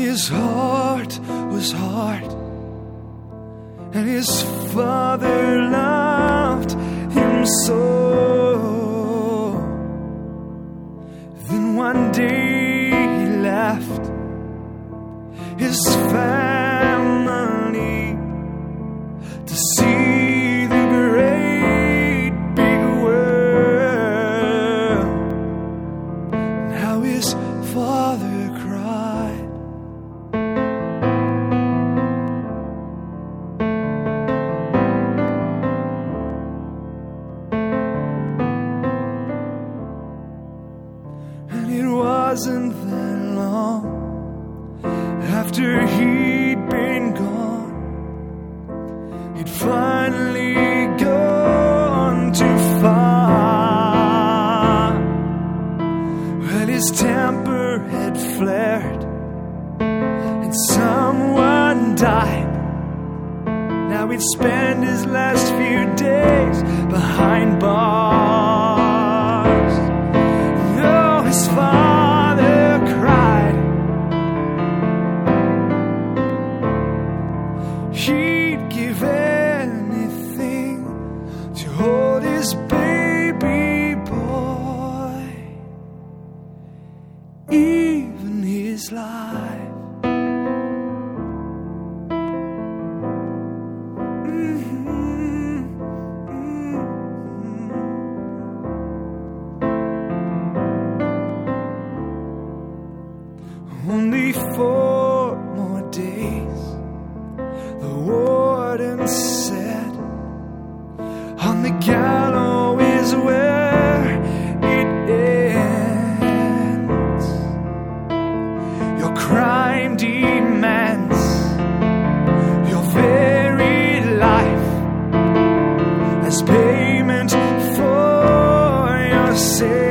his heart was hard, and his father loved him so. Then one day he left his family to see the great big world, and how his father cried. And it wasn't that long after he'd been gone, he'd finally gone too far. Well, his temper had flared and someone died. Now he'd spend his last few days behind bars. Oh, his father cried. He'd give anything to hold his baby boy, even his life. Only 4 more days, the warden said. On the gallows is where it ends. Your crime demands your very life as payment for your sin.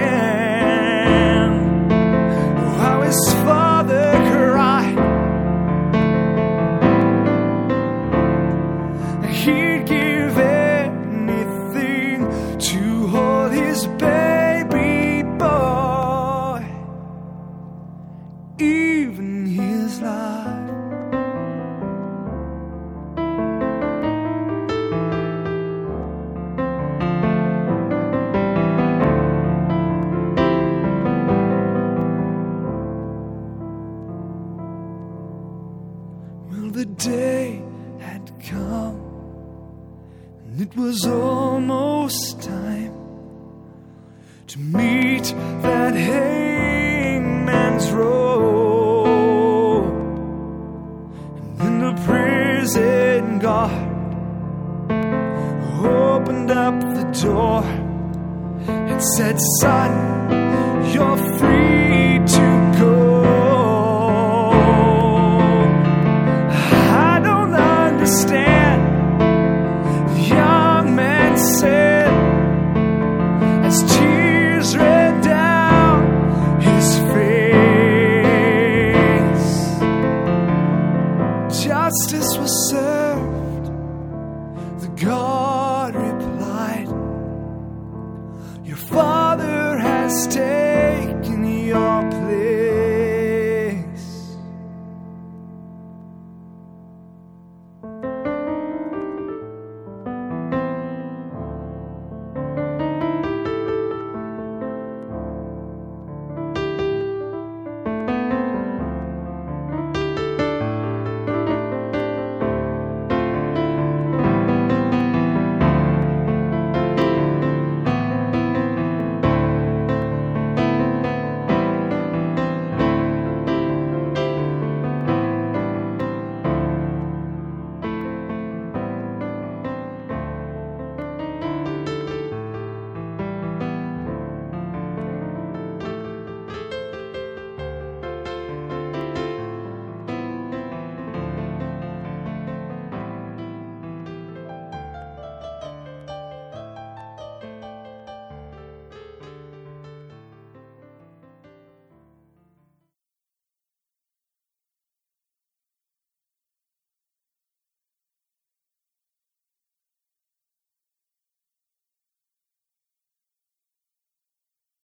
How his father cried. He'd give anything to hold his baby boy, even his life. Well, the day had come, and it was almost time to meet that hangman's rope. And then the prison guard opened up the door and said, "Son, you're free to go." Stand, the young man said, as tears ran down his face. Justice was served, the guard replied, "Your father has stayed